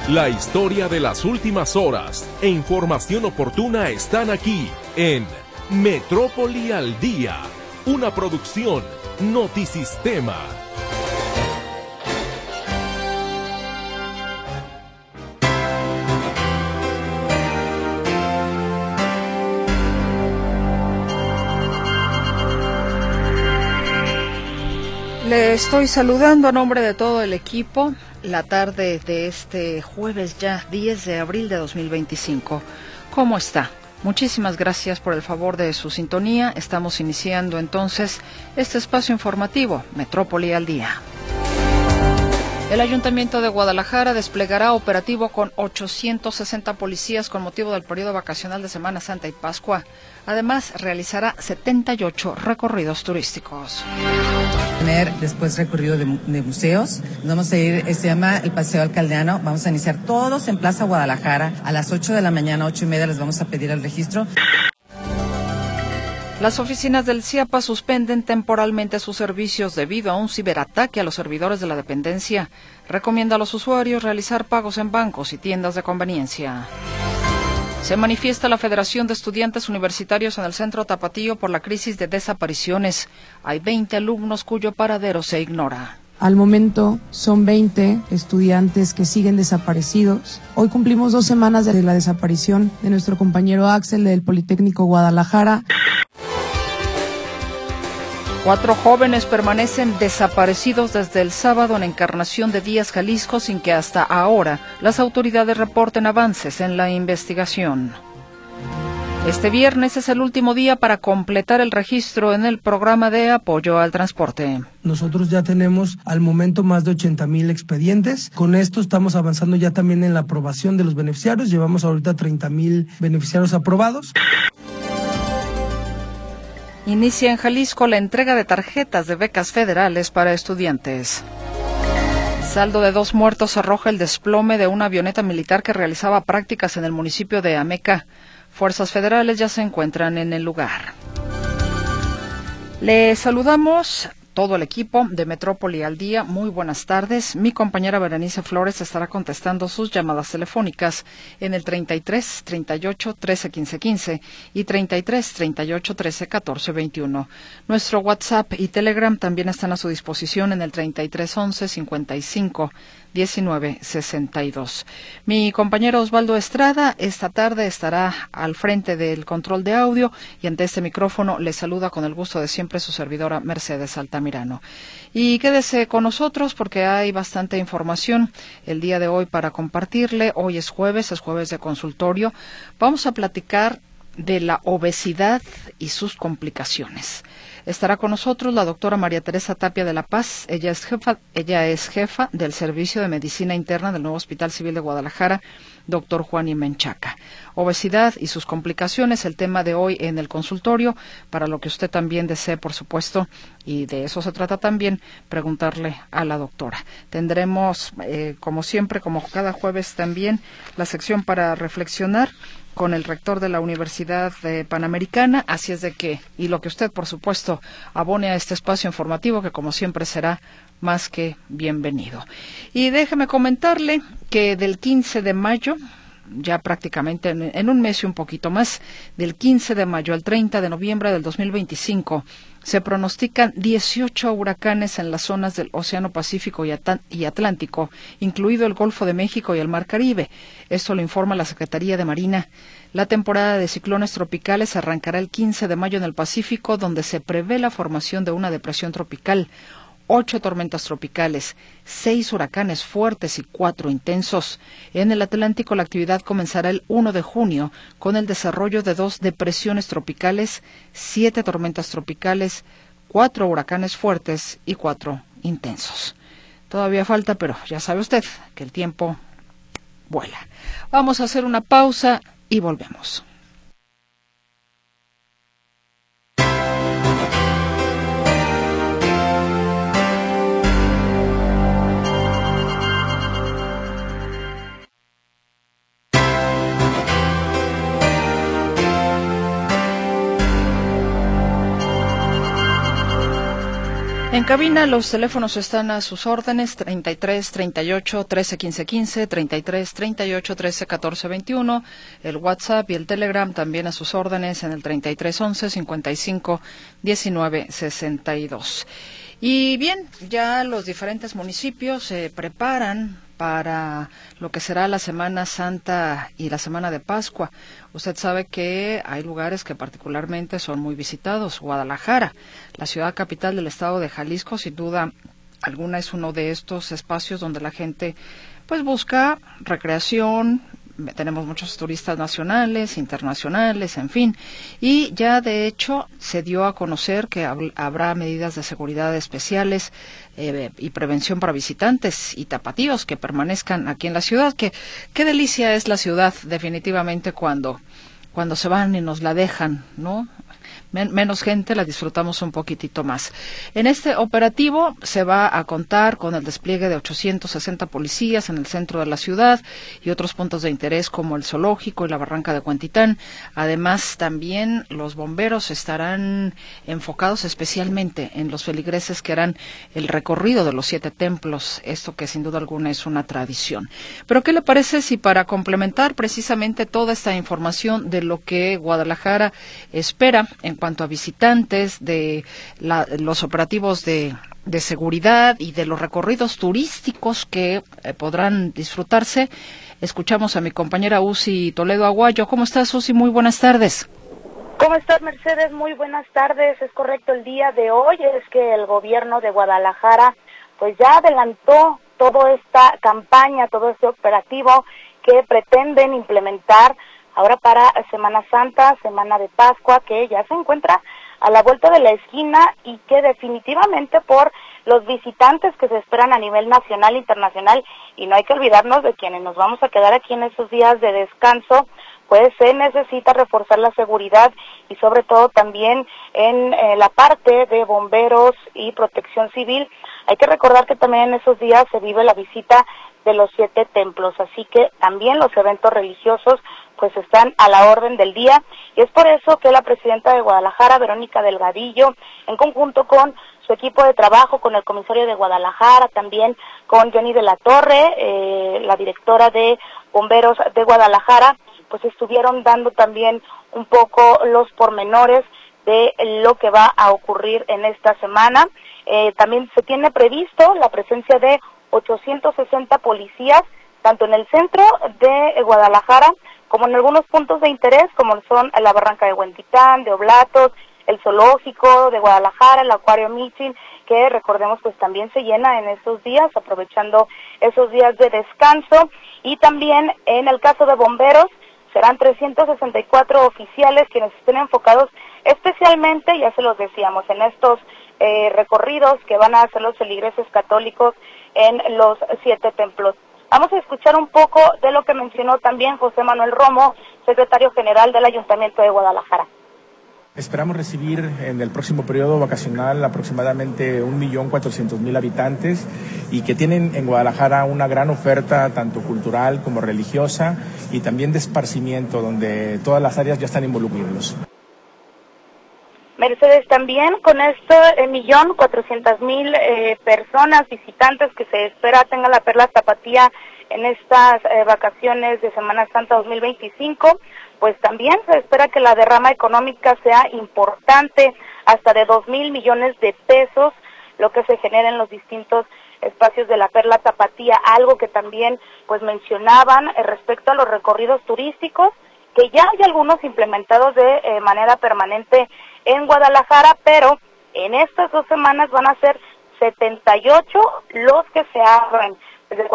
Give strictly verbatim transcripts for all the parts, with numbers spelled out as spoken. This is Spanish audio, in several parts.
La historia de las últimas horas e información oportuna están aquí en Metrópoli al Día, una producción Notisistema. Le estoy saludando a nombre de todo el equipo la tarde de este jueves ya diez de abril de dos mil veinticinco. ¿Cómo está? Muchísimas gracias por el favor de su sintonía. Estamos iniciando entonces este espacio informativo, Metrópoli al Día. El Ayuntamiento de Guadalajara desplegará operativo con ochocientos sesenta policías con motivo del periodo vacacional de Semana Santa y Pascua. Además, realizará setenta y ocho recorridos turísticos. Tener después recorrido de, de museos. Nos vamos a ir, se llama el Paseo Alcaldeano. Vamos a iniciar todos en Plaza Guadalajara. A las ocho de la mañana, ocho y media, les vamos a pedir el registro. Las oficinas del CIAPA suspenden temporalmente sus servicios debido a un ciberataque a los servidores de la dependencia. Recomienda a los usuarios realizar pagos en bancos y tiendas de conveniencia. Se manifiesta la Federación de Estudiantes Universitarios en el Centro Tapatío por la crisis de desapariciones. Hay veinte alumnos cuyo paradero se ignora. Al momento son veinte estudiantes que siguen desaparecidos. Hoy cumplimos dos semanas de la desaparición de nuestro compañero Axel del Politécnico Guadalajara. Cuatro jóvenes permanecen desaparecidos desde el sábado en Encarnación de Díaz, Jalisco, sin que hasta ahora las autoridades reporten avances en la investigación. Este viernes es el último día para completar el registro en el programa de apoyo al transporte. Nosotros ya tenemos al momento más de ochenta mil expedientes. Con esto estamos avanzando ya también en la aprobación de los beneficiarios. Llevamos ahorita treinta mil beneficiarios aprobados. Inicia en Jalisco la entrega de tarjetas de becas federales para estudiantes. Saldo de dos muertos arroja el desplome de una avioneta militar que realizaba prácticas en el municipio de Ameca. Fuerzas federales ya se encuentran en el lugar. Le saludamos todo el equipo de Metrópoli al Día. Muy buenas tardes. Mi compañera Berenice Flores estará contestando sus llamadas telefónicas en el treinta y tres, treinta y ocho, trece, quince, quince y treinta y tres, treinta y ocho, trece, catorce, veintiuno. Nuestro WhatsApp y Telegram también están a su disposición en el treinta y tres, once, cincuenta y cinco, diecinueve, sesenta y dos. Mi compañero Osvaldo Estrada esta tarde estará al frente del control de audio y ante este micrófono le saluda con el gusto de siempre su servidora Mercedes Altamirano. Y quédese con nosotros porque hay bastante información el día de hoy para compartirle. Hoy es jueves, es jueves de consultorio. Vamos a platicar de la obesidad y sus complicaciones. Estará con nosotros la doctora María Teresa Tapia de la Paz. Ella es jefa, ella es jefa del Servicio de Medicina Interna del nuevo Hospital Civil de Guadalajara, doctor Juan I. Menchaca. Obesidad y sus complicaciones, el tema de hoy en el consultorio, para lo que usted también desee, por supuesto, y de eso se trata también, preguntarle a la doctora. Tendremos, eh, como siempre, como cada jueves también, la sección para reflexionar con el rector de la Universidad eh, Panamericana, así es de que, y lo que usted, por supuesto, abone a este espacio informativo, que como siempre será más que bienvenido. Y déjeme comentarle que del quince de mayo, ya prácticamente en, en un mes y un poquito más, del quince de mayo al treinta de noviembre del dos mil veinticinco, se pronostican dieciocho huracanes en las zonas del Océano Pacífico y, At- y Atlántico, incluido el Golfo de México y el Mar Caribe. Esto lo informa la Secretaría de Marina. La temporada de ciclones tropicales arrancará el quince de mayo en el Pacífico, donde se prevé la formación de una depresión tropical, ocho tormentas tropicales, seis huracanes fuertes y cuatro intensos. En el Atlántico la actividad comenzará el uno de junio con el desarrollo de dos depresiones tropicales, siete tormentas tropicales, cuatro huracanes fuertes y cuatro intensos. Todavía falta, pero ya sabe usted que el tiempo vuela. Vamos a hacer una pausa y volvemos. En cabina los teléfonos están a sus órdenes, treinta y tres, treinta y ocho, trece, quince, quince, treinta y tres, treinta y ocho, trece, catorce, veintiuno, el WhatsApp y el Telegram también a sus órdenes en el treinta y tres, once, cincuenta y cinco, diecinueve, sesenta y dos. Y bien, ya los diferentes municipios se preparan para lo que será la Semana Santa y la Semana de Pascua. Usted sabe que hay lugares que particularmente son muy visitados. Guadalajara, la ciudad capital del estado de Jalisco, sin duda alguna es uno de estos espacios donde la gente pues busca recreación. Tenemos muchos turistas nacionales, internacionales, en fin, y ya de hecho se dio a conocer que hab- habrá medidas de seguridad especiales eh, y prevención para visitantes y tapatíos que permanezcan aquí en la ciudad. Que qué delicia es la ciudad, definitivamente, cuando cuando se van y nos la dejan, ¿no? Men- menos gente, la disfrutamos un poquitito más. En este operativo se va a contar con el despliegue de ochocientos sesenta policías en el centro de la ciudad y otros puntos de interés como el Zoológico y la Barranca de Huentitán. Además, también los bomberos estarán enfocados especialmente en los feligreses que harán el recorrido de los siete templos, esto que sin duda alguna es una tradición. Pero ¿qué le parece si para complementar precisamente toda esta información de lo que Guadalajara espera en cuanto a visitantes, de la, los operativos de, de seguridad y de los recorridos turísticos que eh, podrán disfrutarse, escuchamos a mi compañera Uzi Toledo Aguayo? ¿Cómo estás, Uzi? Muy buenas tardes. ¿Cómo estás, Mercedes? Muy buenas tardes. Es correcto, el día de hoy es que el gobierno de Guadalajara pues ya adelantó toda esta campaña, todo este operativo que pretenden implementar ahora para Semana Santa, Semana de Pascua, que ya se encuentra a la vuelta de la esquina y que definitivamente por los visitantes que se esperan a nivel nacional e internacional, y no hay que olvidarnos de quienes nos vamos a quedar aquí en esos días de descanso, pues se necesita reforzar la seguridad y sobre todo también en eh, la parte de bomberos y protección civil. Hay que recordar que también en esos días se vive la visita de los siete templos, así que también los eventos religiosos pues están a la orden del día, y es por eso que la presidenta de Guadalajara, Verónica Delgadillo, en conjunto con su equipo de trabajo, con el comisario de Guadalajara, también con Jenny de la Torre, eh, la directora de Bomberos de Guadalajara, pues estuvieron dando también un poco los pormenores de lo que va a ocurrir en esta semana. Eh, también se tiene previsto la presencia de ochocientos sesenta policías, tanto en el centro de Guadalajara como en algunos puntos de interés, como son la Barranca de Huentitán, de Oblatos, el Zoológico de Guadalajara, el Acuario Mitzin, que recordemos pues también se llena en esos días, aprovechando esos días de descanso. Y también en el caso de bomberos, serán trescientos sesenta y cuatro oficiales quienes estén enfocados especialmente, ya se los decíamos, en estos eh, recorridos que van a hacer los feligreses católicos en los siete templos. Vamos a escuchar un poco de lo que mencionó también José Manuel Romo, secretario general del Ayuntamiento de Guadalajara. Esperamos recibir en el próximo periodo vacacional aproximadamente un millón cuatrocientos mil habitantes y que tienen en Guadalajara una gran oferta tanto cultural como religiosa y también de esparcimiento, donde todas las áreas ya están involucradas. Mercedes, también con esto el millón cuatrocientas mil eh, personas, visitantes que se espera tengan la Perla Tapatía en estas eh, vacaciones de Semana Santa dos mil veinticinco, pues también se espera que la derrama económica sea importante, hasta de dos mil millones de pesos, lo que se genera en los distintos espacios de la Perla Tapatía, algo que también pues mencionaban eh, respecto a los recorridos turísticos, que ya hay algunos implementados de eh, manera permanente en Guadalajara, pero en estas dos semanas van a ser setenta y ocho los que se abren, desde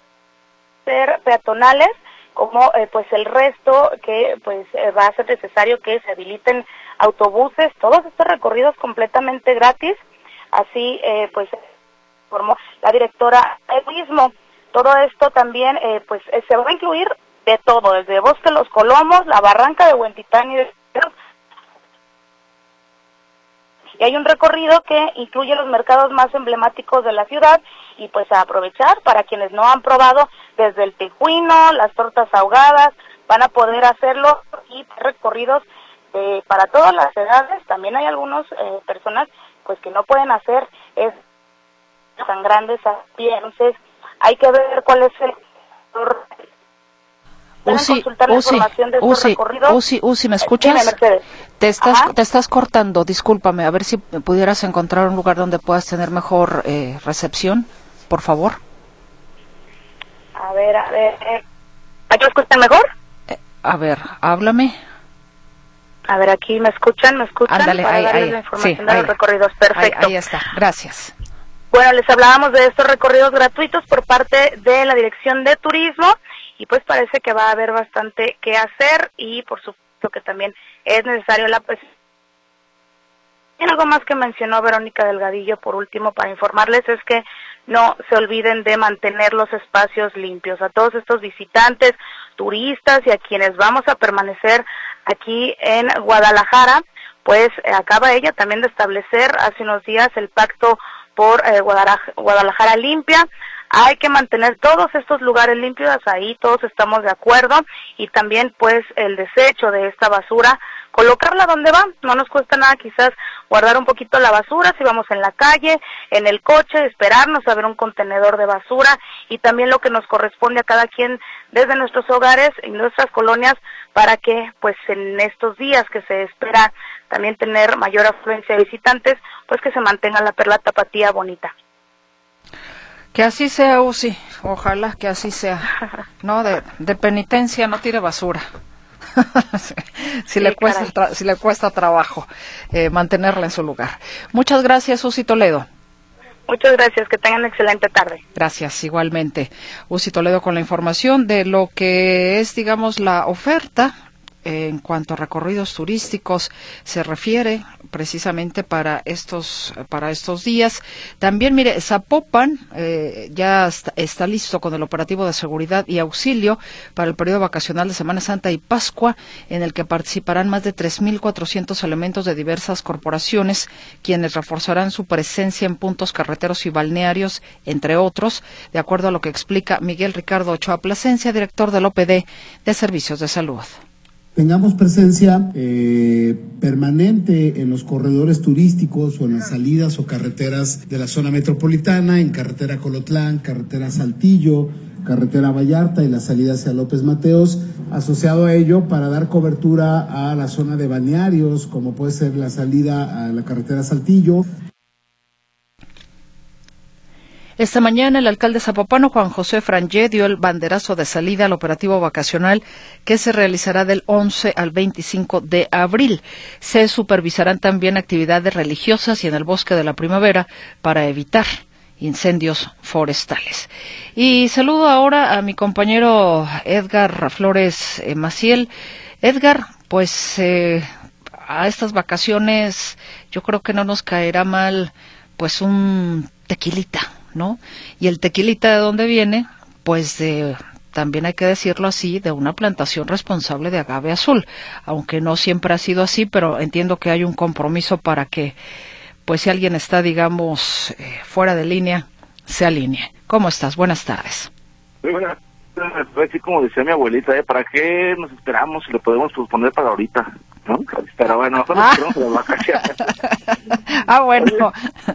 ser peatonales, como eh, pues el resto que pues eh, va a ser necesario que se habiliten autobuses, todos estos recorridos completamente gratis, así eh, pues informó la directora del mismo. Todo esto también eh, pues eh, se va a incluir de todo, desde Bosque Los Colomos, la Barranca de Huentitán y de... Y hay un recorrido que incluye los mercados más emblemáticos de la ciudad y pues a aprovechar para quienes no han probado desde el tejuino, las tortas ahogadas, van a poder hacerlo, y recorridos eh, para todas las edades. También hay algunas eh, personas pues que no pueden hacer es tan grande, entonces hay que ver cuál es el... Uzi, Uzi, Uzi, Uzi, Uzi, ¿me escuchas? Te estás, te estás cortando, discúlpame, a ver si pudieras encontrar un lugar donde puedas tener mejor eh, recepción, por favor. A ver, a ver, eh, ¿aquí me escuchan mejor? Eh, a ver, háblame. A ver, aquí me escuchan, me escuchan. Ándale, para ahí, darles ahí, la información sí, de ahí, los recorridos, perfecto. Ahí, ahí está, gracias. Bueno, les hablábamos de estos recorridos gratuitos por parte de la Dirección de Turismo y pues parece que va a haber bastante que hacer y por supuesto que también es necesario la pues y algo más que mencionó Verónica Delgadillo por último para informarles es que no se olviden de mantener los espacios limpios. A todos estos visitantes, turistas y a quienes vamos a permanecer aquí en Guadalajara, pues eh, acaba ella también de establecer hace unos días el pacto por eh, Guadalajara, Guadalajara limpia. Hay que mantener todos estos lugares limpios, ahí todos estamos de acuerdo, y también pues el desecho de esta basura, colocarla donde va, no nos cuesta nada quizás guardar un poquito la basura, si vamos en la calle, en el coche, esperarnos a ver un contenedor de basura, y también lo que nos corresponde a cada quien desde nuestros hogares y nuestras colonias, para que pues en estos días que se espera también tener mayor afluencia de visitantes, pues que se mantenga la Perla Tapatía bonita. Que así sea, Uzi, ojalá que así sea. No, de, de penitencia no tire basura. si, sí, le cuesta tra- si le cuesta trabajo eh, mantenerla en su lugar. Muchas gracias, Uzi Toledo. Muchas gracias, que tengan excelente tarde. Gracias, igualmente. Uzi Toledo con la información de lo que es, digamos, la oferta eh, en cuanto a recorridos turísticos se refiere precisamente para estos para estos días. También, mire, Zapopan eh, ya está, está listo con el operativo de seguridad y auxilio para el periodo vacacional de Semana Santa y Pascua, en el que participarán más de tres mil cuatrocientos elementos de diversas corporaciones, quienes reforzarán su presencia en puntos carreteros y balnearios, entre otros, de acuerdo a lo que explica Miguel Ricardo Ochoa Plasencia, director del O P D de Servicios de Salud. Tengamos presencia eh, permanente en los corredores turísticos o en las salidas o carreteras de la zona metropolitana, en carretera Colotlán, carretera Saltillo, carretera Vallarta y la salida hacia López Mateos, asociado a ello para dar cobertura a la zona de balnearios, como puede ser la salida a la carretera Saltillo. Esta mañana el alcalde zapopano, Juan José Frangé, dio el banderazo de salida al operativo vacacional que se realizará del once al veinticinco de abril. Se supervisarán también actividades religiosas y en el Bosque de la Primavera para evitar incendios forestales. Y saludo ahora a mi compañero Edgar Flores eh, Maciel. Edgar, pues eh, a estas vacaciones yo creo que no nos caerá mal pues un tequilita, ¿no? Y el tequilita, ¿de dónde viene? Pues de, también hay que decirlo así, de una plantación responsable de agave azul, aunque no siempre ha sido así, pero entiendo que hay un compromiso para que, pues si alguien está, digamos, eh, fuera de línea, se alinee. ¿Cómo estás? Buenas tardes. Muy buenas tardes. Así como decía mi abuelita, ¿eh? ¿Para qué nos esperamos si lo podemos posponer para ahorita? ¿No? Pero bueno, nosotros ah. esperamos las vacaciones. ah, bueno.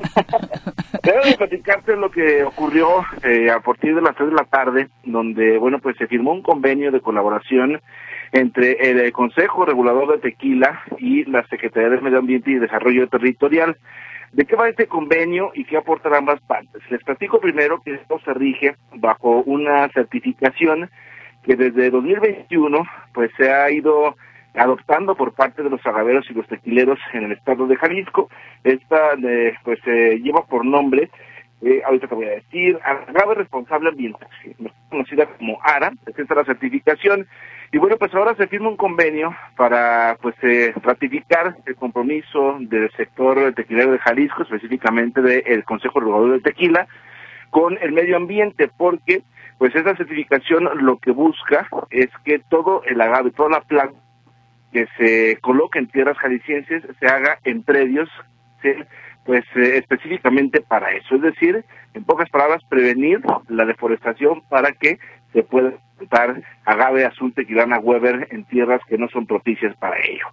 Debo de platicarte lo que ocurrió eh, a partir de las tres de la tarde, donde, bueno, pues se firmó un convenio de colaboración entre el, el Consejo Regulador de Tequila y la Secretaría de Medio Ambiente y Desarrollo Territorial. ¿De qué va este convenio y qué aportan ambas partes? Les platico primero que esto se rige bajo una certificación que desde dos mil veintiuno pues se ha ido adoptando por parte de los agaveros y los tequileros en el estado de Jalisco. Esta eh, pues eh, lleva por nombre, eh, ahorita te voy a decir, Agave Responsable Ambiental, conocida como ARA. Esta es la certificación. Y bueno, pues ahora se firma un convenio para pues eh, ratificar el compromiso del sector tequilero de Jalisco, específicamente del Consejo Regulador de Tequila, con el medio ambiente, porque pues esta certificación lo que busca es que todo el agave, toda la planta que se coloque en tierras jaliscienses se haga en predios, ¿sí? pues eh, específicamente para eso, es decir, en pocas palabras, prevenir la deforestación para que se pueda plantar agave azul tequilana Weber en tierras que no son propicias para ello.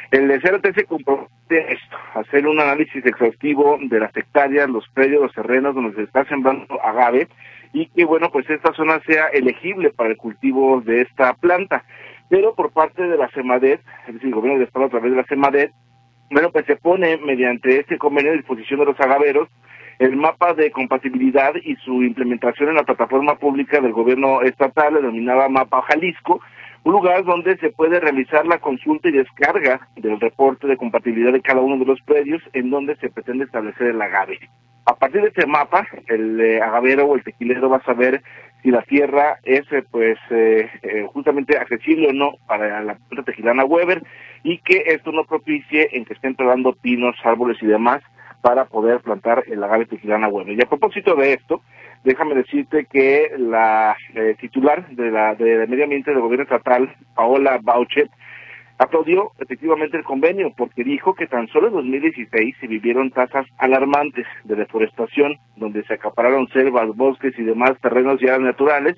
El C R T se compromete esto, a hacer un análisis exhaustivo de las hectáreas, los predios, los terrenos donde se está sembrando agave y que, bueno, pues esta zona sea elegible para el cultivo de esta planta. Pero por parte de la Semadet, es decir, el gobierno del estado a través de la Semadet, bueno, pues se pone mediante este convenio a disposición de los agaveros el mapa de compatibilidad y su implementación en la plataforma pública del gobierno estatal, denominada Mapa Jalisco, un lugar donde se puede realizar la consulta y descarga del reporte de compatibilidad de cada uno de los predios en donde se pretende establecer el agave. A partir de este mapa, el eh, agavero o el tequilero va a saber si la tierra es eh, pues eh, eh, justamente accesible o no para la planta tequilana Weber y que esto no propicie en que estén trabando pinos, árboles y demás para poder plantar el agave tequilana Weber. Y a propósito de esto, déjame decirte que la eh, titular de la de Medio Ambiente del Gobierno Estatal, Paola Bauchet, aplaudió efectivamente el convenio porque dijo que tan solo en dos mil dieciséis se vivieron tasas alarmantes de deforestación, donde se acapararon selvas, bosques y demás terrenos ya naturales,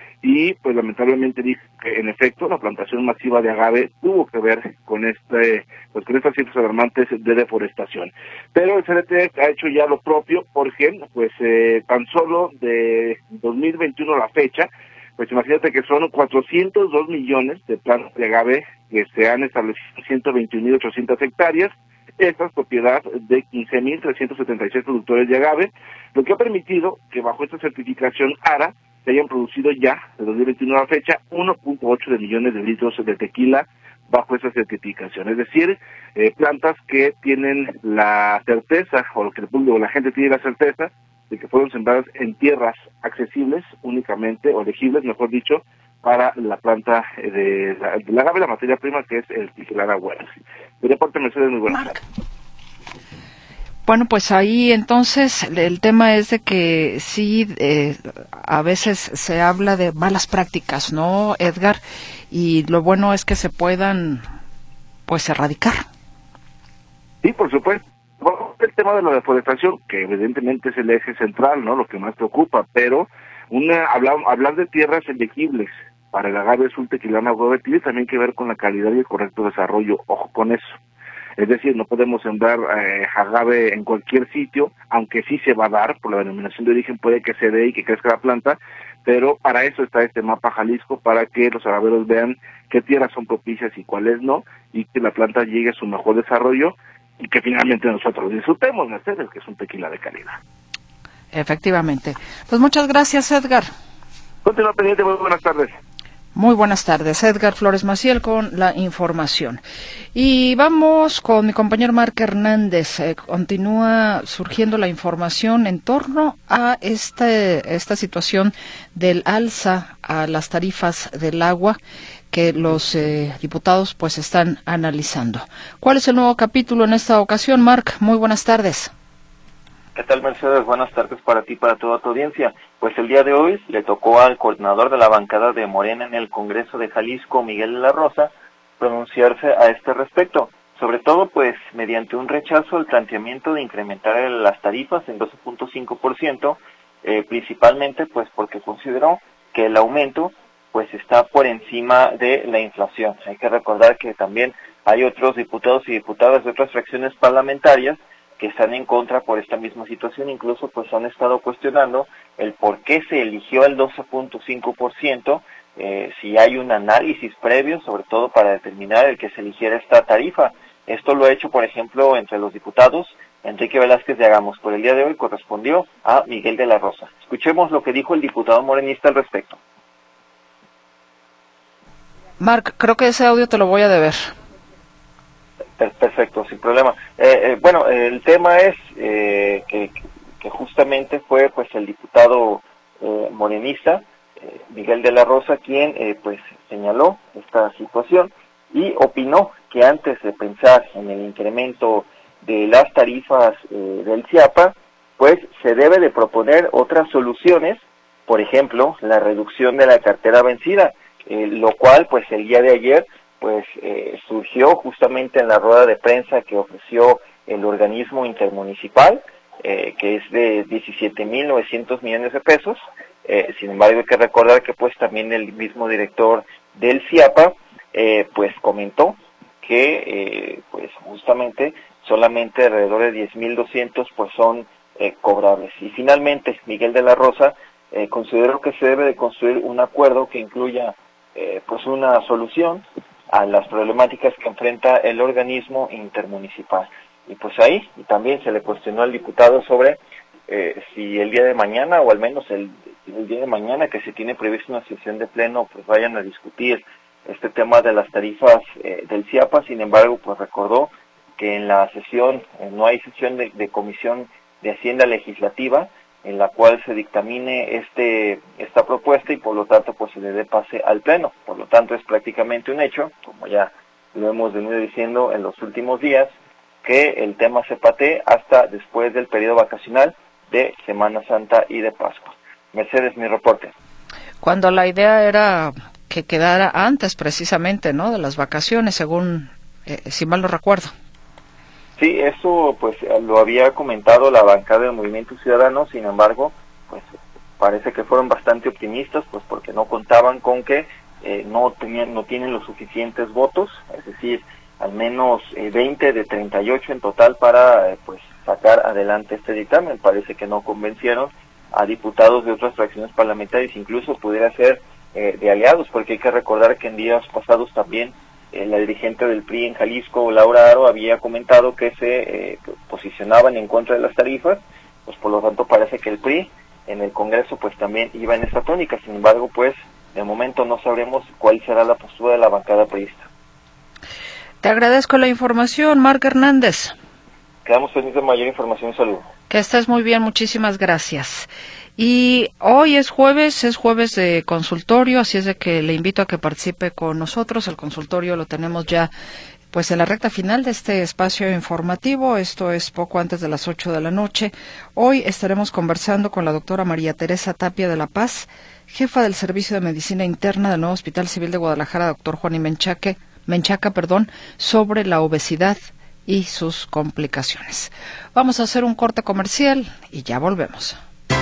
y pues lamentablemente dijo que en efecto la plantación masiva de agave tuvo que ver con este pues con estas cifras alarmantes de deforestación. Pero el C R T ha hecho ya lo propio porque pues eh, tan solo de dos mil veintiuno a la fecha, pues imagínate que son cuatrocientos dos millones de plantas de agave que se han establecido en ciento veintiún mil ochocientas hectáreas. Esta es propiedad de quince mil trescientos setenta y seis productores de agave, lo que ha permitido que bajo esta certificación ARA se hayan producido ya, de dos mil veintiuno a la fecha, uno punto ocho de millones de litros de tequila bajo esa certificación. Es decir, eh, plantas que tienen la certeza, o lo que el público, la gente tiene la certeza, de que fueron sembradas en tierras accesibles únicamente, o elegibles, mejor dicho, para la planta de la, de la agave, la materia prima que es el tequilana Weber. De deporte, Mercedes, muy buenas tardes. Bueno, pues ahí entonces el tema es de que sí, eh, a veces se habla de malas prácticas, ¿no, Edgar? Y lo bueno es que se puedan, pues, erradicar. Sí, por supuesto. El tema de la deforestación, que evidentemente es el eje central, ¿no? Lo que más preocupa, pero una hablar, hablar de tierras elegibles para el agave azul tequilana Weber tiene también que ver con la calidad y el correcto desarrollo. Ojo con eso. Es decir, no podemos sembrar eh, agave en cualquier sitio, aunque sí se va a dar, por la denominación de origen puede que se dé y que crezca la planta, pero para eso está este mapa Jalisco, para que los agaveros vean qué tierras son propicias y cuáles no, y que la planta llegue a su mejor desarrollo, y que finalmente nosotros disfrutemos, Mercedes, que es un tequila de calidad. Efectivamente. Pues muchas gracias, Edgar. Continúa pendiente, muy buenas tardes. Muy buenas tardes, Edgar Flores Maciel con la información. Y vamos con mi compañero Marc Hernández. Eh, continúa surgiendo la información en torno a este, esta situación del alza a las tarifas del agua que los eh, diputados pues están analizando. ¿Cuál es el nuevo capítulo en esta ocasión, Marc? Muy buenas tardes. ¿Qué tal, Mercedes? Buenas tardes para ti y para toda tu audiencia. Pues el día de hoy le tocó al coordinador de la bancada de Morena en el Congreso de Jalisco, Miguel de la Rosa, pronunciarse a este respecto. Sobre todo, pues, mediante un rechazo al planteamiento de incrementar las tarifas en doce punto cinco por ciento, eh, principalmente, pues, porque consideró que el aumento, pues, está por encima de la inflación. Hay que recordar que también hay otros diputados y diputadas de otras fracciones parlamentarias que están en contra por esta misma situación, incluso pues han estado cuestionando el por qué se eligió el doce punto cinco por ciento, eh, si hay un análisis previo, sobre todo para determinar el que se eligiera esta tarifa. Esto lo ha hecho, por ejemplo, entre los diputados Enrique Velázquez de Agamos. Por el día de hoy correspondió a Miguel de la Rosa. Escuchemos lo que dijo el diputado morenista al respecto. Marc, creo que ese audio te lo voy a deber. Perfecto, sin problema. Eh, eh, bueno, el tema es eh, que, que justamente fue pues el diputado eh, morenista, eh, Miguel de la Rosa, quien eh, pues señaló esta situación y opinó que antes de pensar en el incremento de las tarifas eh, del CIAPA, pues se debe de proponer otras soluciones, por ejemplo, la reducción de la cartera vencida, eh, lo cual pues el día de ayer pues eh, surgió justamente en la rueda de prensa que ofreció el organismo intermunicipal, eh, que es de diecisiete mil novecientos millones de pesos. Eh, sin embargo, hay que recordar que pues también el mismo director del CIAPA eh, pues comentó que eh, pues justamente solamente alrededor de diez mil doscientos pues son eh, cobrables. Y finalmente, Miguel de la Rosa eh, consideró que se debe de construir un acuerdo que incluya eh, pues una solución a las problemáticas que enfrenta el organismo intermunicipal. Y pues ahí y también se le cuestionó al diputado sobre eh, si el día de mañana, o al menos el, el día de mañana que se tiene previsto una sesión de pleno, pues vayan a discutir este tema de las tarifas eh, del CIAPA. Sin embargo, pues recordó que en la sesión, eh, no hay sesión de, de Comisión de Hacienda Legislativa en la cual se dictamine este esta propuesta y por lo tanto pues se le dé pase al pleno. Por lo tanto es prácticamente un hecho, como ya lo hemos venido diciendo en los últimos días, que el tema se patee hasta después del periodo vacacional de Semana Santa y de Pascua. Mercedes, mi reporte. Cuando la idea era que quedara antes precisamente, ¿no?, de las vacaciones, según, eh, si mal no recuerdo. Sí, eso pues lo había comentado la bancada del Movimiento Ciudadano. Sin embargo, pues parece que fueron bastante optimistas, pues porque no contaban con que eh, no tenían, no tienen los suficientes votos, es decir, al menos eh, veinte de treinta y ocho en total para eh, pues sacar adelante este dictamen. Parece que no convencieron a diputados de otras fracciones parlamentarias, incluso pudiera ser eh, de aliados, porque hay que recordar que en días pasados también Eh, la dirigente del P R I en Jalisco, Laura Aro, había comentado que se eh, posicionaban en contra de las tarifas, pues por lo tanto parece que el P R I en el Congreso pues también iba en esta tónica. Sin embargo, pues de momento no sabremos cuál será la postura de la bancada priista. Te agradezco la información, Marc Hernández. Quedamos pendientes de mayor información y saludo. Que estés muy bien, muchísimas gracias. Y hoy es jueves, es jueves de consultorio, así es de que le invito a que participe con nosotros. El consultorio lo tenemos ya pues en la recta final de este espacio informativo. Esto es poco antes de las ocho de la noche. Hoy estaremos conversando con la doctora María Teresa Tapia de la Paz, jefa del Servicio de Medicina Interna del nuevo Hospital Civil de Guadalajara, doctor Juan y Menchaque, Menchaca, perdón, sobre la obesidad y sus complicaciones. Vamos a hacer un corte comercial y ya volvemos.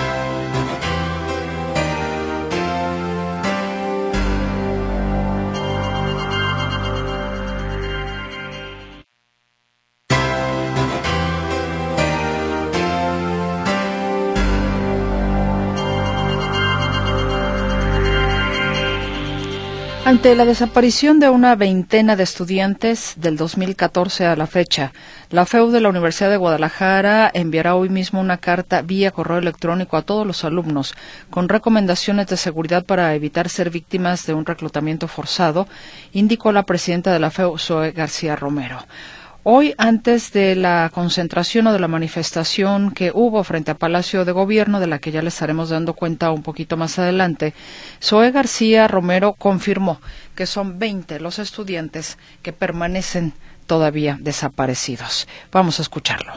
Ante la desaparición de una veintena de estudiantes del dos mil catorce a la fecha, la F E U de la Universidad de Guadalajara enviará hoy mismo una carta vía correo electrónico a todos los alumnos con recomendaciones de seguridad para evitar ser víctimas de un reclutamiento forzado, indicó la presidenta de la F E U, Zoe García Romero. Hoy, antes de la concentración o de la manifestación que hubo frente a Palacio de Gobierno, de la que ya le estaremos dando cuenta un poquito más adelante, Zoe García Romero confirmó que son veinte los estudiantes que permanecen todavía desaparecidos. Vamos a escucharlo.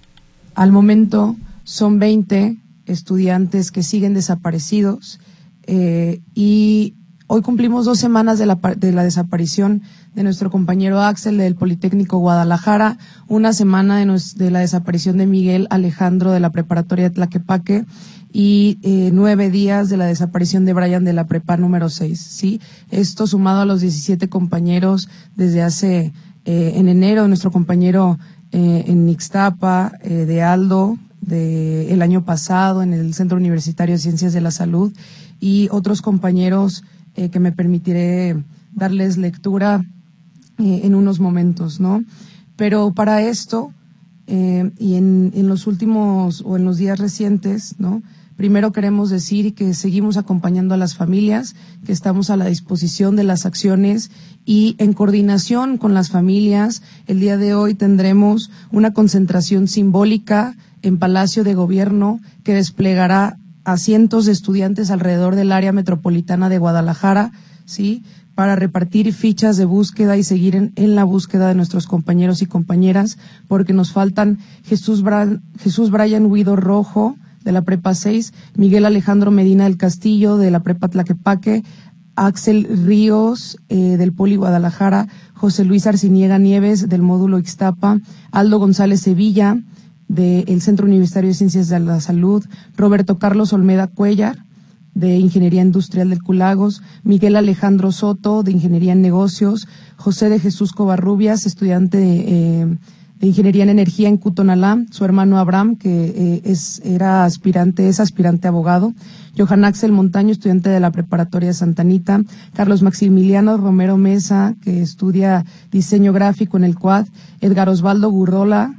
Al momento son veinte estudiantes que siguen desaparecidos eh, y hoy cumplimos dos semanas de la, de la desaparición de nuestro compañero Axel del Politécnico Guadalajara, una semana de, nos, de la desaparición de Miguel Alejandro de la Preparatoria de Tlaquepaque y eh, nueve días de la desaparición de Brian de la Prepa número seis, ¿sí? Esto sumado a los diecisiete compañeros desde hace, eh, en enero, nuestro compañero eh, en Ixtapa, eh, de Aldo, de el año pasado en el Centro Universitario de Ciencias de la Salud y otros compañeros eh, que me permitiré darles lectura Eh, en unos momentos, ¿no? Pero para esto, eh, y en, en los últimos o en los días recientes, ¿no? Primero queremos decir que seguimos acompañando a las familias, que estamos a la disposición de las acciones y en coordinación con las familias, el día de hoy tendremos una concentración simbólica en Palacio de Gobierno que desplegará a cientos de estudiantes alrededor del área metropolitana de Guadalajara, ¿sí?, para repartir fichas de búsqueda y seguir en, en la búsqueda de nuestros compañeros y compañeras, porque nos faltan Jesús, Bra- Jesús Brian Huido Rojo, de la Prepa seis, Miguel Alejandro Medina del Castillo, de la Prepa Tlaquepaque, Axel Ríos, eh, del Poli Guadalajara, José Luis Arciniega Nieves, del módulo Ixtapa, Aldo González Sevilla, del Centro Universitario de Ciencias de la Salud, Roberto Carlos Olmeda Cuellar, de Ingeniería Industrial del Culagos, Miguel Alejandro Soto, de Ingeniería en Negocios, José de Jesús Covarrubias, estudiante de, eh, de Ingeniería en Energía en Cutonalá, su hermano Abraham, que eh, es era aspirante, es aspirante a abogado, Johan Axel Montaño, estudiante de la Preparatoria de Santa Anita, Carlos Maximiliano Romero Mesa, que estudia Diseño Gráfico en el C U A D, Edgar Osvaldo Gurrola,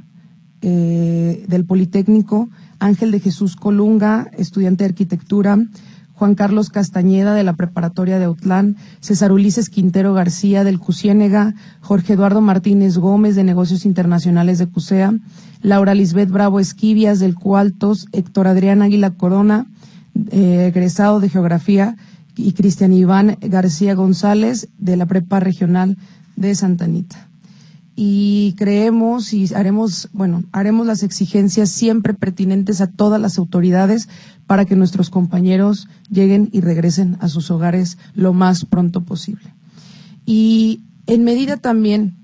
eh, del Politécnico, Ángel de Jesús Colunga, estudiante de Arquitectura, Juan Carlos Castañeda, de la Preparatoria de Autlán, César Ulises Quintero García, del CUCIÉNEGA, Jorge Eduardo Martínez Gómez, de Negocios Internacionales de CUSEA, Laura Lisbeth Bravo Esquivias, del CUALTOS, Héctor Adrián Águila Corona, eh, egresado de Geografía, y Cristian Iván García González, de la Prepa Regional de Santa Anita. Y creemos y haremos, bueno, haremos las exigencias siempre pertinentes a todas las autoridades para que nuestros compañeros lleguen y regresen a sus hogares lo más pronto posible. Y en medida también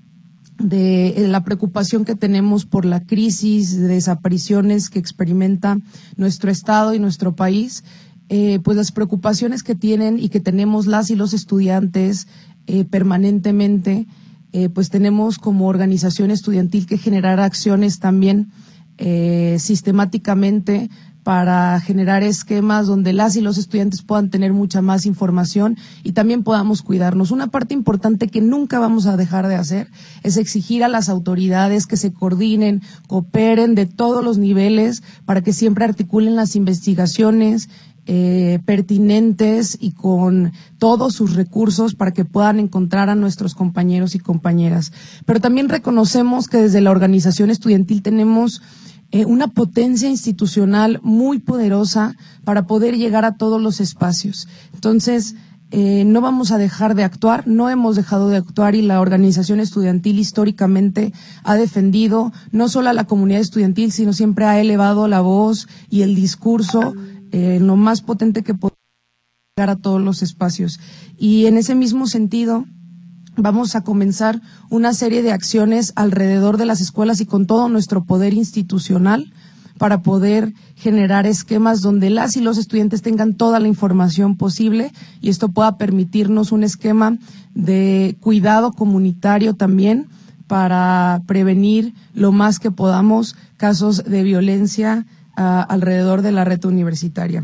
de la preocupación que tenemos por la crisis de desapariciones que experimenta nuestro estado y nuestro país, eh, pues las preocupaciones que tienen y que tenemos las y los estudiantes eh, permanentemente, Eh, pues tenemos como organización estudiantil que generar acciones también eh, sistemáticamente para generar esquemas donde las y los estudiantes puedan tener mucha más información y también podamos cuidarnos. Una parte importante que nunca vamos a dejar de hacer es exigir a las autoridades que se coordinen, cooperen de todos los niveles para que siempre articulen las investigaciones Eh, pertinentes y con todos sus recursos para que puedan encontrar a nuestros compañeros y compañeras. Pero también reconocemos que desde la organización estudiantil tenemos eh, una potencia institucional muy poderosa para poder llegar a todos los espacios. Entonces, eh, no vamos a dejar de actuar, no hemos dejado de actuar y la organización estudiantil históricamente ha defendido no solo a la comunidad estudiantil, sino siempre ha elevado la voz y el discurso Eh, lo más potente que podemos llegar a todos los espacios. Y en ese mismo sentido, vamos a comenzar una serie de acciones alrededor de las escuelas y con todo nuestro poder institucional para poder generar esquemas donde las y los estudiantes tengan toda la información posible y esto pueda permitirnos un esquema de cuidado comunitario también para prevenir lo más que podamos casos de violencia Uh, alrededor de la red universitaria.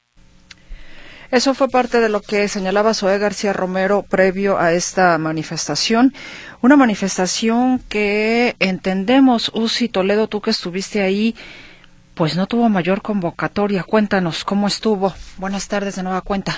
Eso fue parte de lo que señalaba Zoé García Romero previo a esta manifestación. Una manifestación que entendemos, Uzi Toledo, tú que estuviste ahí, pues no tuvo mayor convocatoria. Cuéntanos, ¿cómo estuvo? Buenas tardes de nueva cuenta.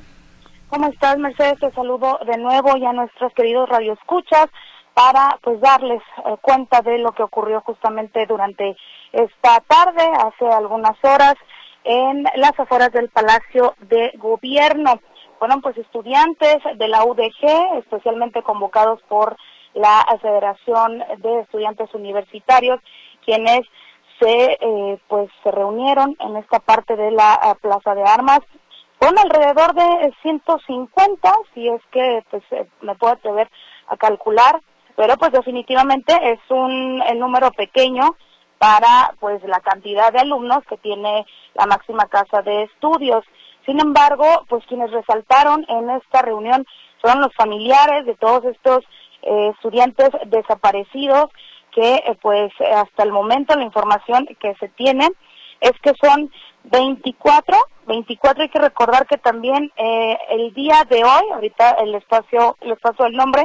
¿Cómo estás, Mercedes? Te saludo de nuevo y a nuestros queridos radioescuchas para pues darles eh, cuenta de lo que ocurrió justamente durante esta tarde, hace algunas horas, en las afueras del Palacio de Gobierno. Fueron pues estudiantes de la U D G, especialmente convocados por la Federación de Estudiantes Universitarios, quienes se eh, pues se reunieron en esta parte de la uh, Plaza de Armas con alrededor de ciento cincuenta, si es que pues eh, me puedo atrever a calcular, pero pues definitivamente es un el número pequeño para pues la cantidad de alumnos que tiene la máxima casa de estudios. Sin embargo, pues quienes resaltaron en esta reunión fueron los familiares de todos estos eh, estudiantes desaparecidos, que eh, pues hasta el momento la información que se tiene es que son veinticuatro, veinticuatro, hay que recordar que también eh, el día de hoy, ahorita el espacio, les paso el nombre,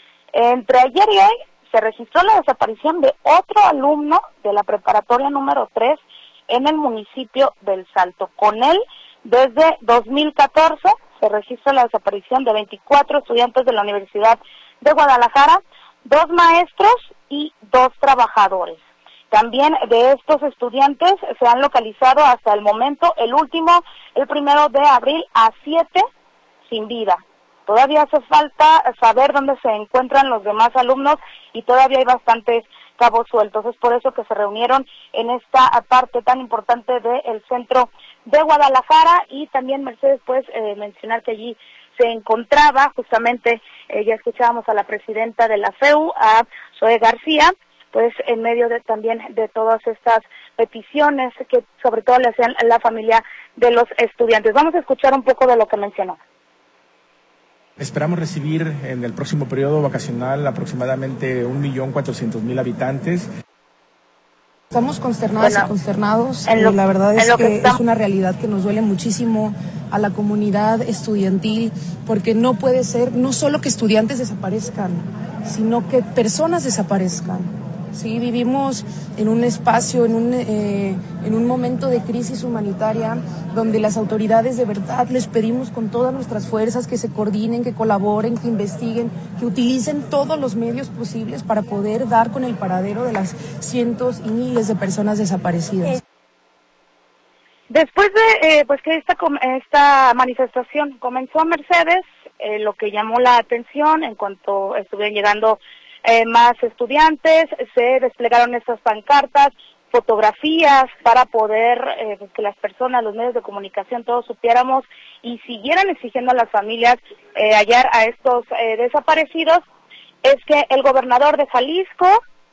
entre ayer y hoy se registró la desaparición de otro alumno de la preparatoria número tres en el municipio del Salto. Con él, desde dos mil catorce, se registra la desaparición de veinticuatro estudiantes de la Universidad de Guadalajara, dos maestros y dos trabajadores. También de estos estudiantes se han localizado hasta el momento, el último, el primero de abril, a siete sin vida. Todavía hace falta saber dónde se encuentran los demás alumnos y todavía hay bastantes cabos sueltos. Es por eso que se reunieron en esta parte tan importante del centro de Guadalajara. Y también, Mercedes, pues eh, mencionar que allí se encontraba justamente, eh, ya escuchábamos a la presidenta de la F E U, a Zoé García, pues en medio de también de todas estas peticiones que sobre todo le hacían la familia de los estudiantes. Vamos a escuchar un poco de lo que mencionó. Esperamos recibir en el próximo periodo vacacional aproximadamente un millón cuatrocientos mil habitantes. Estamos consternadas bueno, y consternados. Lo, eh, la verdad es que, que es una realidad que nos duele muchísimo a la comunidad estudiantil, porque no puede ser, no solo que estudiantes desaparezcan, sino que personas desaparezcan. Sí, vivimos en un espacio, en un, eh, en un momento de crisis humanitaria donde las autoridades de verdad les pedimos con todas nuestras fuerzas que se coordinen, que colaboren, que investiguen, que utilicen todos los medios posibles para poder dar con el paradero de las cientos y miles de personas desaparecidas. Después de eh, pues que esta esta manifestación comenzó, Mercedes, eh, lo que llamó la atención en cuanto estuvieron llegando Eh, más estudiantes, se desplegaron estas pancartas, fotografías para poder eh, pues que las personas, los medios de comunicación, todos supiéramos y siguieran exigiendo a las familias eh, hallar a estos eh, desaparecidos. Es que el gobernador de Jalisco,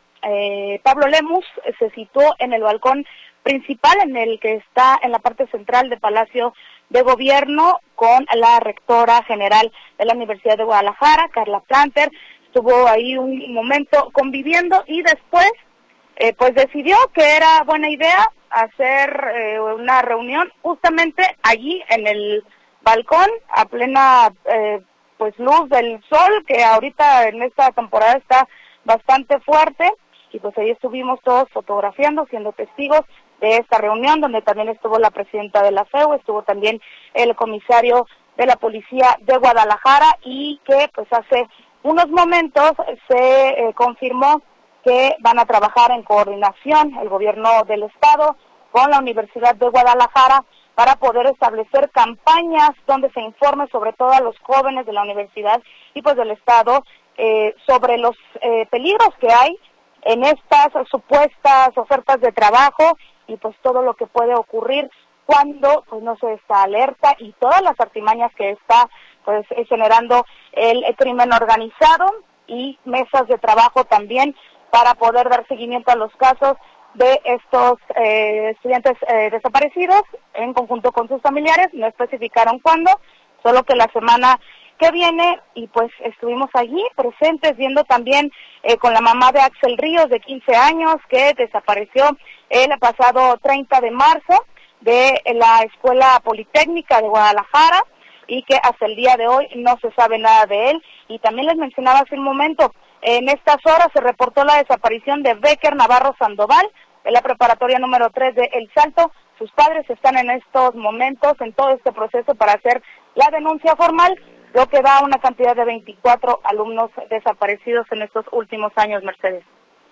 eh, Pablo Lemus, se situó en el balcón principal, en el que está en la parte central del Palacio de Gobierno, con la rectora general de la Universidad de Guadalajara, Carla Planter. Estuvo ahí un momento conviviendo y después eh, pues decidió que era buena idea hacer eh, una reunión justamente allí en el balcón a plena eh, pues luz del sol, que ahorita en esta temporada está bastante fuerte, y pues ahí estuvimos todos fotografiando, siendo testigos de esta reunión, donde también estuvo la presidenta de la F E U, estuvo también el comisario de la Policía de Guadalajara, y que pues hace unos momentos se eh, confirmó que van a trabajar en coordinación el gobierno del estado con la Universidad de Guadalajara para poder establecer campañas donde se informe sobre todo a los jóvenes de la universidad y pues del estado eh, sobre los eh, peligros que hay en estas supuestas ofertas de trabajo y pues todo lo que puede ocurrir cuando pues no se está alerta y todas las artimañas que está pues generando el crimen organizado, y mesas de trabajo también para poder dar seguimiento a los casos de estos eh, estudiantes eh, desaparecidos en conjunto con sus familiares. No especificaron cuándo, solo que la semana que viene, y pues estuvimos allí presentes viendo también eh, con la mamá de Axel Ríos, de quince años, que desapareció el pasado treinta de marzo de la Escuela Politécnica de Guadalajara, y que hasta el día de hoy no se sabe nada de él. Y también les mencionaba hace un momento, en estas horas se reportó la desaparición de Becker Navarro Sandoval, de la preparatoria número tres de El Salto. Sus padres están en estos momentos, en todo este proceso para hacer la denuncia formal, lo que da una cantidad de veinticuatro alumnos desaparecidos en estos últimos años, Mercedes.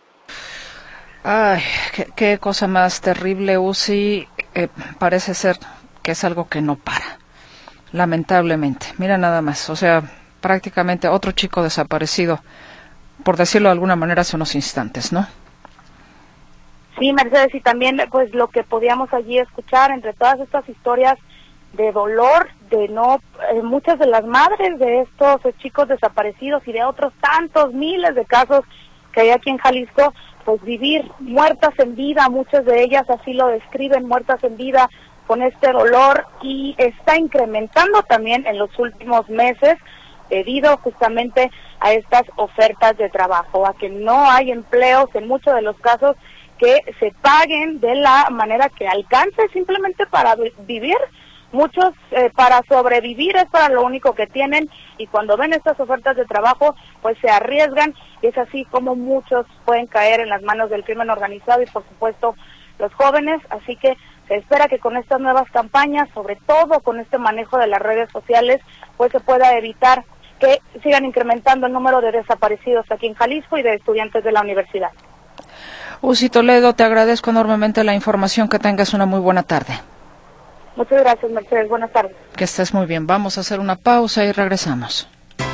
Ay, qué, qué cosa más terrible, Uzi. Eh, parece ser que es algo que no para. Lamentablemente, mira nada más, o sea, prácticamente otro chico desaparecido, por decirlo de alguna manera, hace unos instantes, ¿no? Sí, Mercedes, y también pues lo que podíamos allí escuchar entre todas estas historias de dolor, de no, eh, muchas de las madres de estos eh, chicos desaparecidos y de otros tantos miles de casos que hay aquí en Jalisco, pues vivir muertas en vida, muchas de ellas así lo describen, muertas en vida, con este dolor, y está incrementando también en los últimos meses debido justamente a estas ofertas de trabajo, a que no hay empleos en muchos de los casos que se paguen de la manera que alcance simplemente para vivir. Muchos eh, para sobrevivir es para lo único que tienen, y cuando ven estas ofertas de trabajo pues se arriesgan, y es así como muchos pueden caer en las manos del crimen organizado y por supuesto los jóvenes. Así que se espera que con estas nuevas campañas, sobre todo con este manejo de las redes sociales, pues se pueda evitar que sigan incrementando el número de desaparecidos aquí en Jalisco y de estudiantes de la universidad. Uzi Toledo, te agradezco enormemente la información, que tengas una muy buena tarde. Muchas gracias, Mercedes, buenas tardes. Que estés muy bien, vamos a hacer una pausa y regresamos.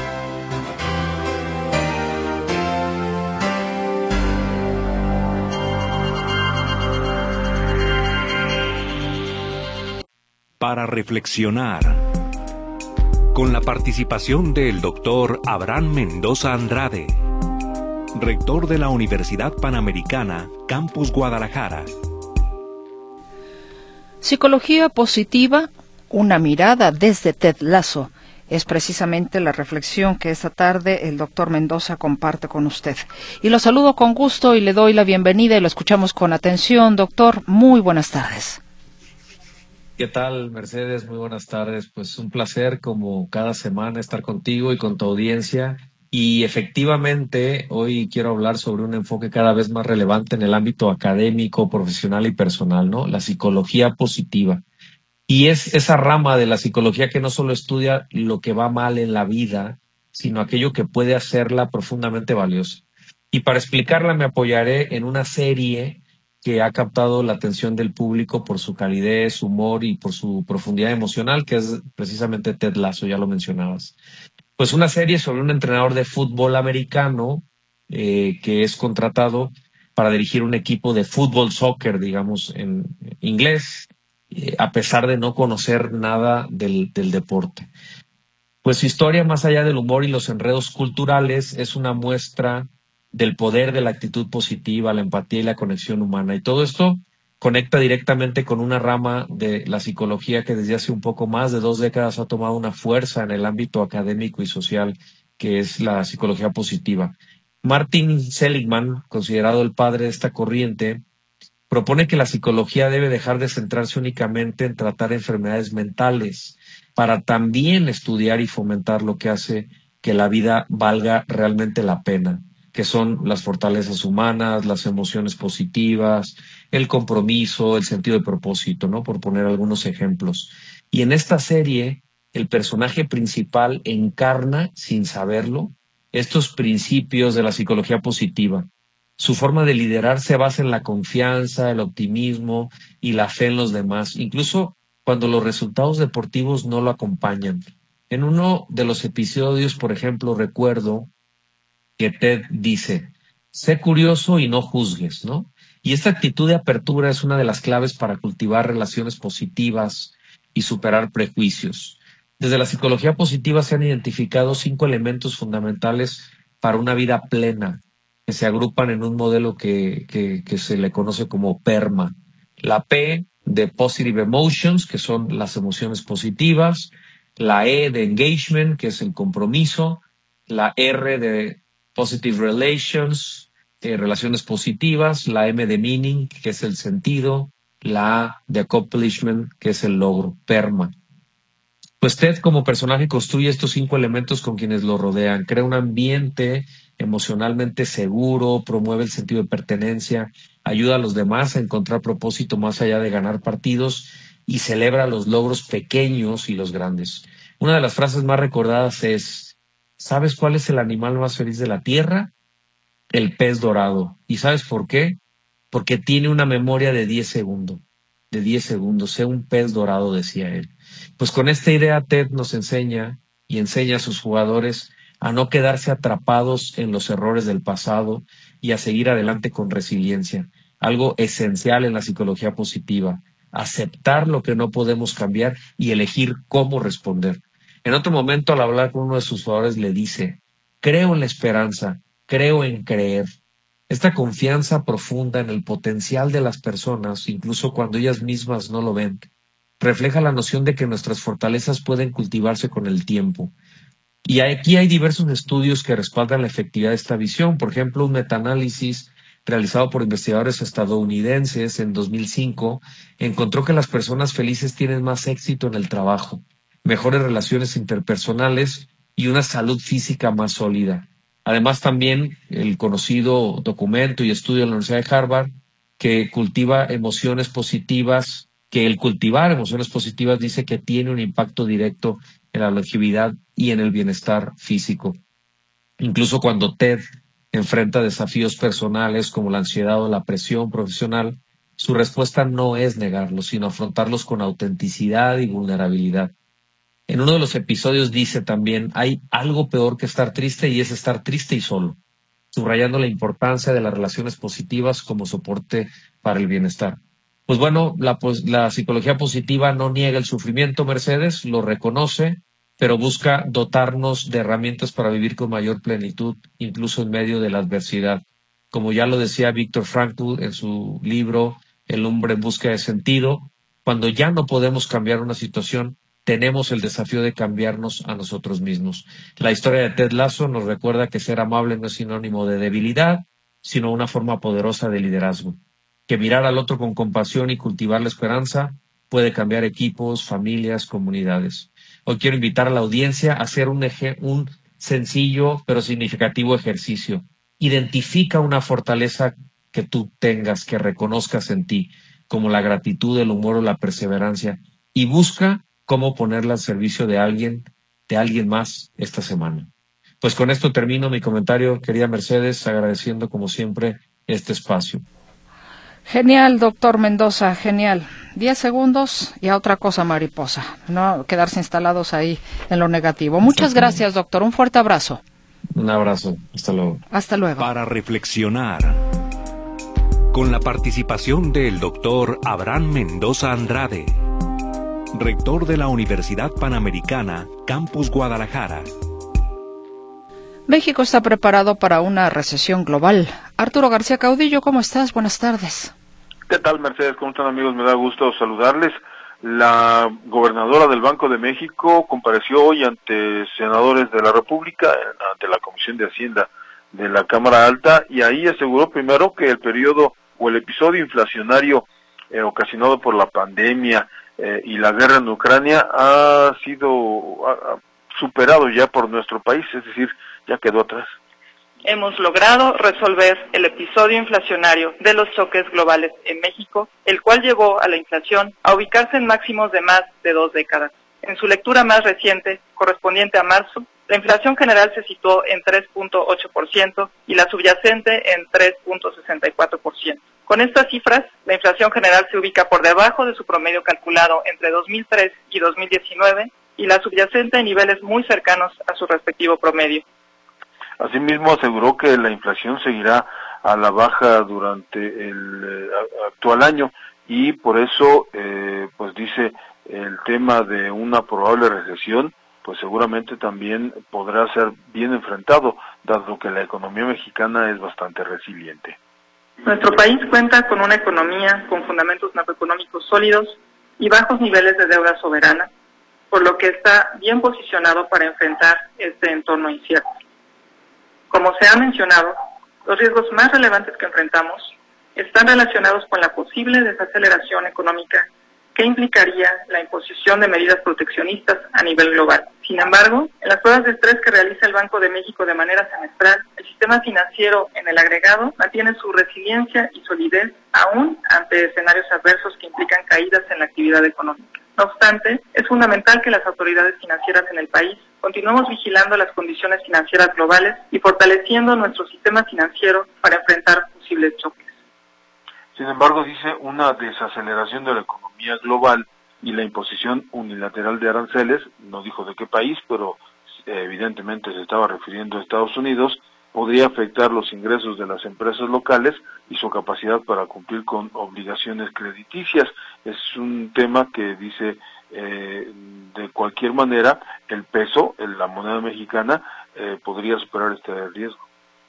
Para reflexionar, con la participación del doctor Abraham Mendoza Andrade, rector de la Universidad Panamericana, Campus Guadalajara. Psicología positiva, una mirada desde Ted Lasso. Es precisamente la reflexión que esta tarde el doctor Mendoza comparte con usted. Y lo saludo con gusto y le doy la bienvenida y lo escuchamos con atención. Doctor, muy buenas tardes. ¿Qué tal, Mercedes? Muy buenas tardes. Pues un placer, como cada semana, estar contigo y con tu audiencia. Y efectivamente, hoy quiero hablar sobre un enfoque cada vez más relevante en el ámbito académico, profesional y personal, ¿no? La psicología positiva. Y es esa rama de la psicología que no solo estudia lo que va mal en la vida, sino aquello que puede hacerla profundamente valiosa. Y para explicarla me apoyaré en una serie que ha captado la atención del público por su calidez, humor y por su profundidad emocional, que es precisamente Ted Lasso, ya lo mencionabas. Pues una serie sobre un entrenador de fútbol americano eh, que es contratado para dirigir un equipo de fútbol, soccer, digamos, en inglés, eh, a pesar de no conocer nada del, del deporte. Pues su historia, más allá del humor y los enredos culturales, es una muestra del poder de la actitud positiva, la empatía y la conexión humana. Y todo esto conecta directamente con una rama de la psicología que desde hace un poco más de dos décadas ha tomado una fuerza en el ámbito académico y social, que es la psicología positiva. Martin Seligman, considerado el padre de esta corriente, propone que la psicología debe dejar de centrarse únicamente en tratar enfermedades mentales, para también estudiar y fomentar lo que hace que la vida valga realmente la pena, que son las fortalezas humanas, las emociones positivas, el compromiso, el sentido de propósito, ¿no? Por poner algunos ejemplos. Y en esta serie, el personaje principal encarna, sin saberlo, estos principios de la psicología positiva. Su forma de liderar se basa en la confianza, el optimismo y la fe en los demás, incluso cuando los resultados deportivos no lo acompañan. En uno de los episodios, por ejemplo, recuerdo que Ted dice, sé curioso y no juzgues, ¿no? Y esta actitud de apertura es una de las claves para cultivar relaciones positivas y superar prejuicios. Desde la psicología positiva se han identificado cinco elementos fundamentales para una vida plena, que se agrupan en un modelo que, que, que se le conoce como PERMA. La P de Positive Emotions, que son las emociones positivas, la E de Engagement, que es el compromiso, la R de Positive Relations, eh, relaciones positivas, la M de Meaning, que es el sentido, la A de Accomplishment, que es el logro, PERMA. Pues Ted, como personaje, construye estos cinco elementos con quienes lo rodean, crea un ambiente emocionalmente seguro, promueve el sentido de pertenencia, ayuda a los demás a encontrar propósito más allá de ganar partidos y celebra los logros pequeños y los grandes. Una de las frases más recordadas es, ¿sabes cuál es el animal más feliz de la Tierra? El pez dorado. ¿Y sabes por qué? Porque tiene una memoria de diez segundos. De diez segundos. Sé un pez dorado, decía él. Pues con esta idea Ted nos enseña y enseña a sus jugadores a no quedarse atrapados en los errores del pasado y a seguir adelante con resiliencia. Algo esencial en la psicología positiva. Aceptar lo que no podemos cambiar y elegir cómo responder. En otro momento, al hablar con uno de sus jugadores, le dice, creo en la esperanza, creo en creer. Esta confianza profunda en el potencial de las personas, incluso cuando ellas mismas no lo ven, refleja la noción de que nuestras fortalezas pueden cultivarse con el tiempo. Y aquí hay diversos estudios que respaldan la efectividad de esta visión. Por ejemplo, un metaanálisis realizado por investigadores estadounidenses en dos mil cinco encontró que las personas felices tienen más éxito en el trabajo, mejores relaciones interpersonales y una salud física más sólida. Además, también el conocido documento y estudio de la Universidad de Harvard que cultiva emociones positivas, que el cultivar emociones positivas dice que tiene un impacto directo en la longevidad y en el bienestar físico. Incluso cuando Ted enfrenta desafíos personales como la ansiedad o la presión profesional, su respuesta no es negarlos, sino afrontarlos con autenticidad y vulnerabilidad. En uno de los episodios dice también, hay algo peor que estar triste y es estar triste y solo, subrayando la importancia de las relaciones positivas como soporte para el bienestar. Pues bueno, la, la psicología positiva no niega el sufrimiento, Mercedes, lo reconoce, pero busca dotarnos de herramientas para vivir con mayor plenitud, incluso en medio de la adversidad. Como ya lo decía Viktor Frankl en su libro El hombre en busca de sentido, Cuando ya no podemos cambiar una situación, tenemos el desafío de cambiarnos a nosotros mismos. La historia de Ted Lasso nos recuerda que ser amable no es sinónimo de debilidad, sino una forma poderosa de liderazgo. Que mirar al otro con compasión y cultivar la esperanza puede cambiar equipos, familias, comunidades. Hoy quiero invitar a la audiencia a hacer un, eje, un sencillo pero significativo ejercicio. Identifica una fortaleza que tú tengas, que reconozcas en ti, como la gratitud, el humor o la perseverancia, y busca cómo ponerla al servicio de alguien, de alguien más esta semana. Pues con esto termino mi comentario, querida Mercedes, agradeciendo como siempre este espacio. Genial, doctor Mendoza, genial. Diez segundos y a otra cosa mariposa, no quedarse instalados ahí en lo negativo. Muchas gracias, doctor, un fuerte abrazo. Un abrazo, hasta luego. Hasta luego. Para reflexionar, con la participación del doctor Abraham Mendoza Andrade, rector de la Universidad Panamericana, Campus Guadalajara. México está preparado para una recesión global. Arturo García Caudillo, ¿cómo estás? Buenas tardes. ¿Qué tal, Mercedes? ¿Cómo están, amigos? Me da gusto saludarles. La gobernadora del Banco de México compareció hoy ante senadores de la República, ante la Comisión de Hacienda de la Cámara Alta, y ahí aseguró primero que el periodo o el episodio inflacionario eh, ocasionado por la pandemia eh, y la guerra en Ucrania ha sido ha, superado ya por nuestro país, es decir, ya quedó atrás. Hemos logrado resolver el episodio inflacionario de los choques globales en México, el cual llevó a la inflación a ubicarse en máximos de más de dos décadas. En su lectura más reciente, correspondiente a marzo, la inflación general se situó en tres punto ocho por ciento y la subyacente en tres punto sesenta y cuatro por ciento. Con estas cifras, la inflación general se ubica por debajo de su promedio calculado entre dos mil tres y dos mil diecinueve y la subyacente en niveles muy cercanos a su respectivo promedio. Asimismo, aseguró que la inflación seguirá a la baja durante el eh, actual año y por eso, eh, pues dice, el tema de una probable recesión, pues seguramente también podrá ser bien enfrentado, dado que la economía mexicana es bastante resiliente. Nuestro país cuenta con una economía con fundamentos macroeconómicos sólidos y bajos niveles de deuda soberana, por lo que está bien posicionado para enfrentar este entorno incierto. Como se ha mencionado, los riesgos más relevantes que enfrentamos están relacionados con la posible desaceleración económica que implicaría la imposición de medidas proteccionistas a nivel global. Sin embargo, en las pruebas de estrés que realiza el Banco de México de manera semestral, el sistema financiero en el agregado mantiene su resiliencia y solidez aún ante escenarios adversos que implican caídas en la actividad económica. No obstante, es fundamental que las autoridades financieras en el país continuemos vigilando las condiciones financieras globales y fortaleciendo nuestro sistema financiero para enfrentar posibles choques. Sin embargo, dice, una desaceleración de la economía global y la imposición unilateral de aranceles, no dijo de qué país, pero eh, evidentemente se estaba refiriendo a Estados Unidos, podría afectar los ingresos de las empresas locales y su capacidad para cumplir con obligaciones crediticias. Es un tema que dice, eh, de cualquier manera, el peso, la moneda mexicana, eh, podría superar este riesgo.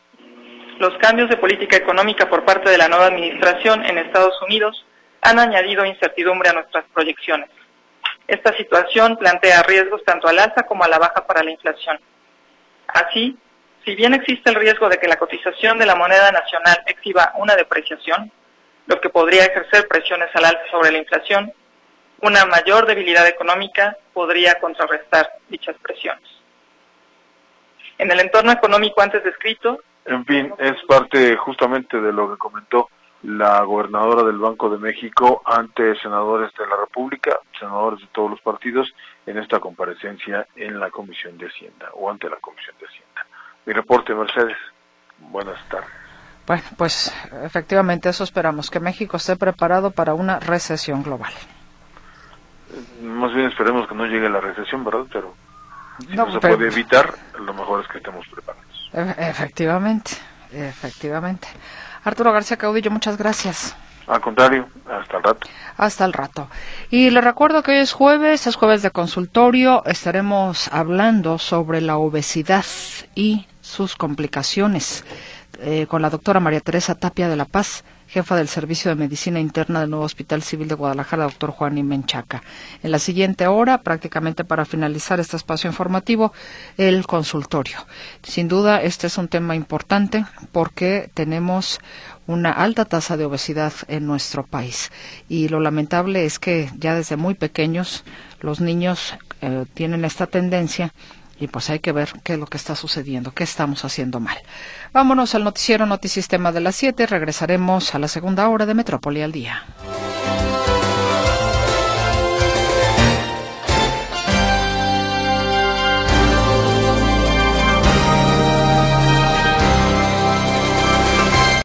Los cambios de política económica por parte de la nueva administración en Estados Unidos han añadido incertidumbre a nuestras proyecciones. Esta situación plantea riesgos tanto al alza como a la baja para la inflación. Así, si bien existe el riesgo de que la cotización de la moneda nacional exhiba una depreciación, lo que podría ejercer presiones al alza sobre la inflación, una mayor debilidad económica podría contrarrestar dichas presiones. En el entorno económico antes descrito, En fin, es parte justamente de lo que comentó la gobernadora del Banco de México ante senadores de la República, senadores de todos los partidos, en esta comparecencia en la Comisión de Hacienda, o ante la Comisión de Hacienda. Mi reporte, Mercedes. Buenas tardes. Bueno, pues efectivamente eso esperamos, que México esté preparado para una recesión global. Más bien esperemos que no llegue la recesión, ¿verdad? Pero si no, no se pero... puede evitar, lo mejor es que estemos preparados. Efectivamente, efectivamente. Arturo García Caudillo, muchas gracias. Al contrario, hasta el rato. Hasta el rato. Y les recuerdo que hoy es jueves, es jueves de consultorio. Estaremos hablando sobre la obesidad y sus complicaciones. eh, con la doctora María Teresa Tapia de la Paz, jefa del Servicio de Medicina Interna del nuevo Hospital Civil de Guadalajara, doctor Juan I. Menchaca. En la siguiente hora, prácticamente para finalizar este espacio informativo, el consultorio. Sin duda, este es un tema importante porque tenemos una alta tasa de obesidad en nuestro país. Y lo lamentable es que ya desde muy pequeños los niños eh, tienen esta tendencia. Y pues hay que ver qué es lo que está sucediendo, qué estamos haciendo mal. Vámonos al noticiero Notisistema de las siete. Regresaremos a la segunda hora de Metrópoli al Día.